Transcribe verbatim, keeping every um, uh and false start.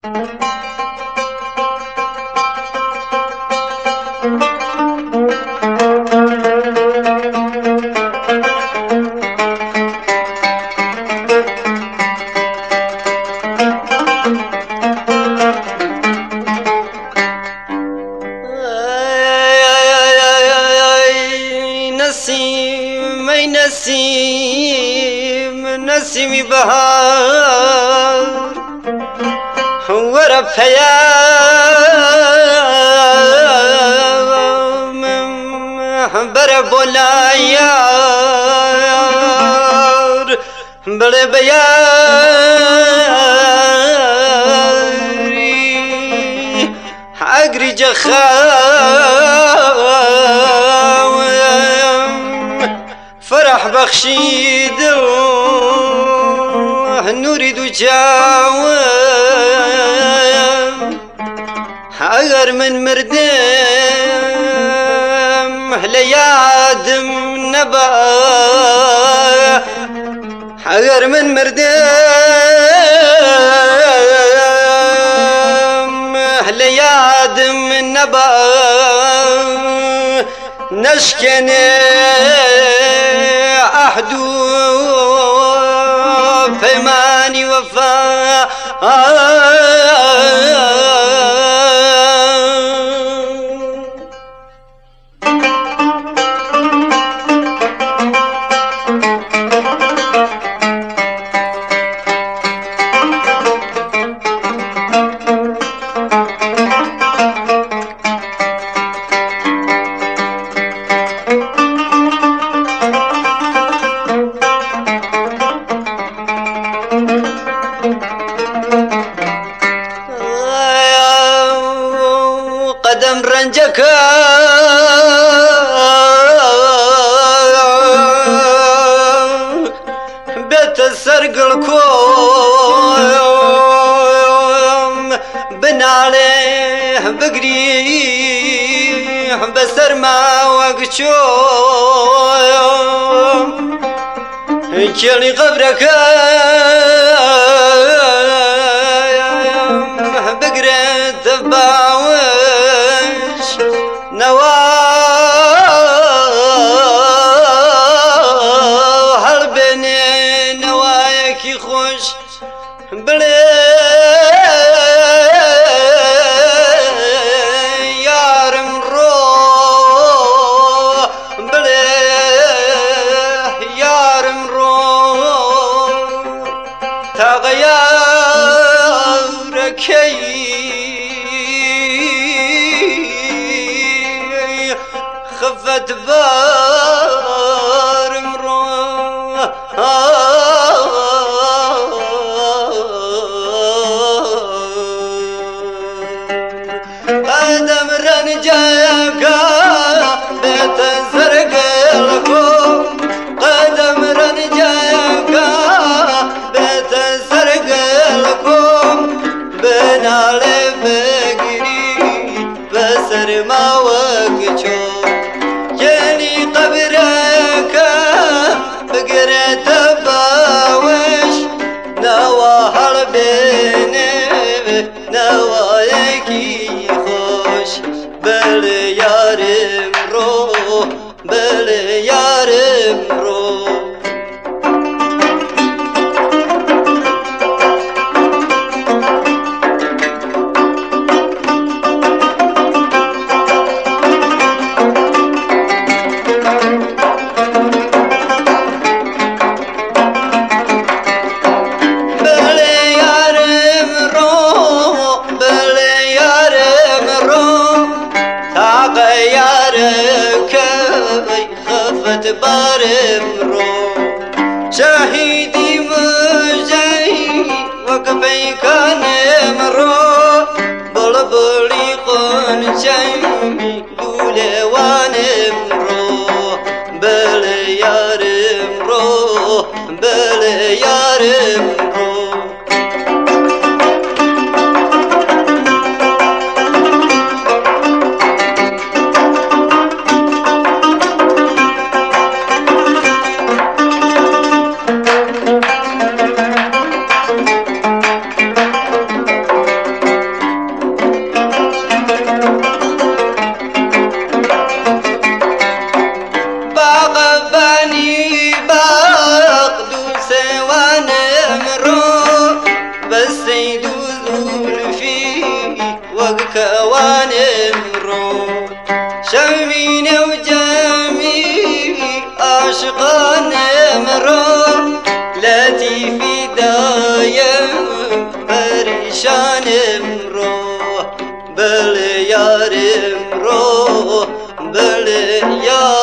نسيم نسيمي بهار ورا بيام برا بولايار برا بياري عقري جخاو فرح بخشيد نريد جاوم اگر من مردم ليادم نبا اگر من مردم ليادم نبا نشكني أحدو فيماني وفاء قدم رنجك بيت السرق الكوم بن عليه بقريح بسر ما وقشوم كلي قبرك بقريت باوش نواه هالبني نوايك يخش بلي يارم روح بلي يارم روح تغيرك خفت بار مروح قدم رنجاك بيت زرق الكوم قدم رنجاك بيت زرق الكوم بين علي فقري بسر ما وقشوم بقريت باوش نواهر بيني نوايك يخوش بل يارم روح بل يارم روح بارمرو شاهدي مجاي وقفي كان مرو بلبلي قن شايمي دولي وانمرو بل يارمرو بل يارمرو یا